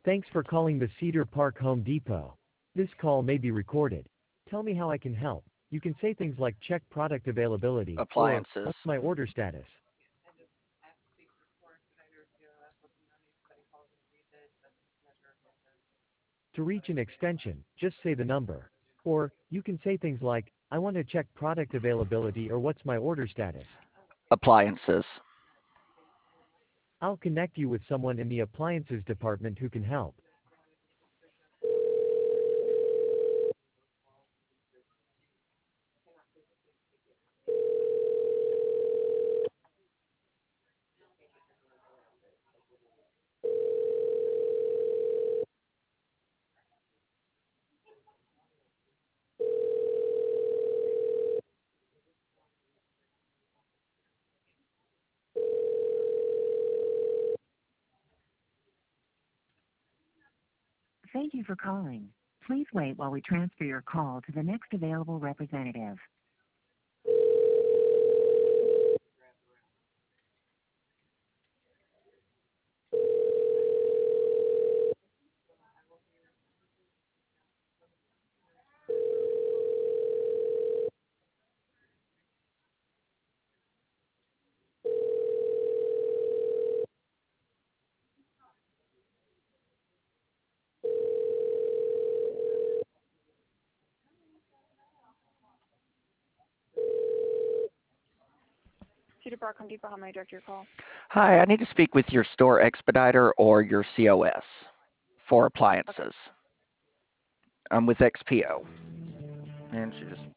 Thanks for calling the Cedar Park Home Depot. This call may be recorded. Tell me how I can help. You can say things like check product availability or Appliances. what's my order status. To reach an extension, just say the number. Or you can say things like, I want to check product availability or what's my order status. Appliances. I'll connect you with someone in the appliances department who can help. Thank you for calling. Please wait while we transfer your call to the next available representative. Cedar Park Home Depot, how may I direct your call? Hi, I need to speak with your store expediter or your COS for Okay. appliances. I'm with XPO. And she just